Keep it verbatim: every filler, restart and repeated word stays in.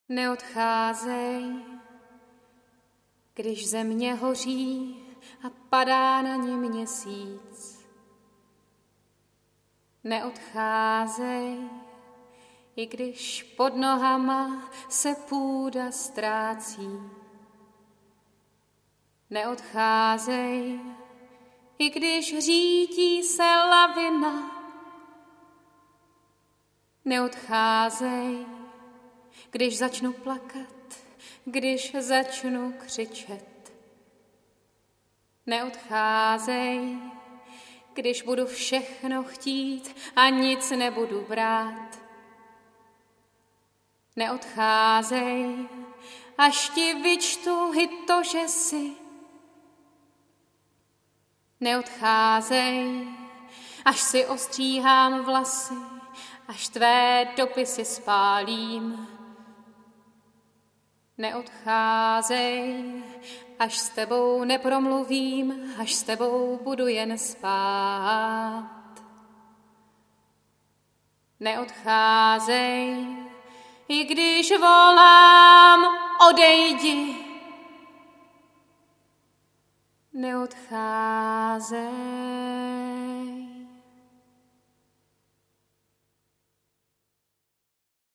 Neodcházej, když země hoří a padá na ní měsíc. Neodcházej, i když pod nohama se půda ztrácí. Neodcházej, i když řítí se lavina. Neodcházej, když začnu plakat, když začnu křičet. Neodcházej, když budu všechno chtít a nic nebudu brát. Neodcházej, až ti vyčtu i to, že jsi. Neodcházej, až si ostříhám vlasy, až tvé dopisy spálím. Neodcházej, až s tebou nepromluvím, až s tebou budu jen spát. Neodcházej, i když volám, odejdi. Neodcházej.